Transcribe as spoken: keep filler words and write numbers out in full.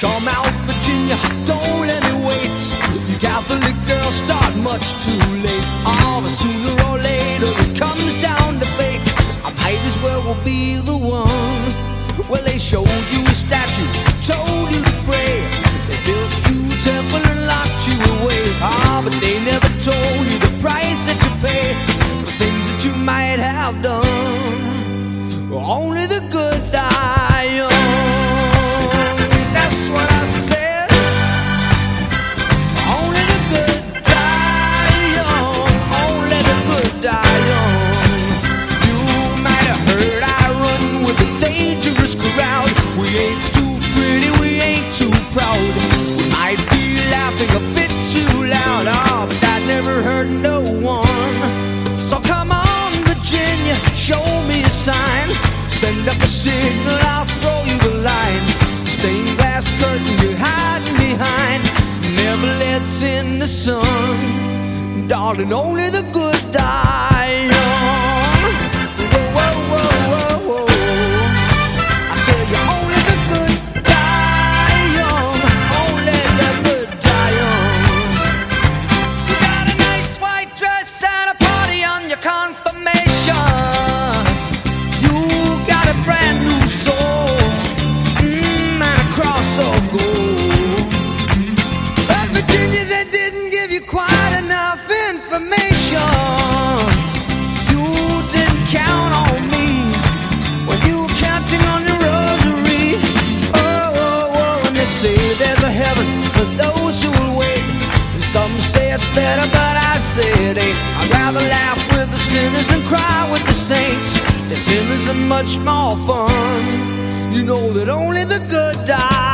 Come out, Virginia, don't let me wait. You Catholic girls start much too late. Oh, but sooner or later it comes down to fate. I might as well will be the one. Well, they showed you a statue, told you to pray. They built you a temple and locked you away. Ah, but they never told you the price that you pay for things that you might have done. Only the good die young. That's what I said. Only the good die young. Only the good die young. You might have heard I run with a dangerous crowd. We ain't too pretty, we ain't too proud. We might be laughing a bit too loud. Oh, but that never hurt no one. So come on, Virginia, show me a sign. Send up a signal, I'll throw you the line. Stained glass curtain you're hiding behind never lets in the sun. Darling, only the good die young. Whoa, whoa, whoa, whoa, whoa. I tell you, only the good die young. Only the good die young. You got a nice white dress and a party on your confirmation. Some say it's better, but I say it ain't. I'd rather laugh with the sinners than cry with the saints. The sinners are much more fun. You know that only the good die.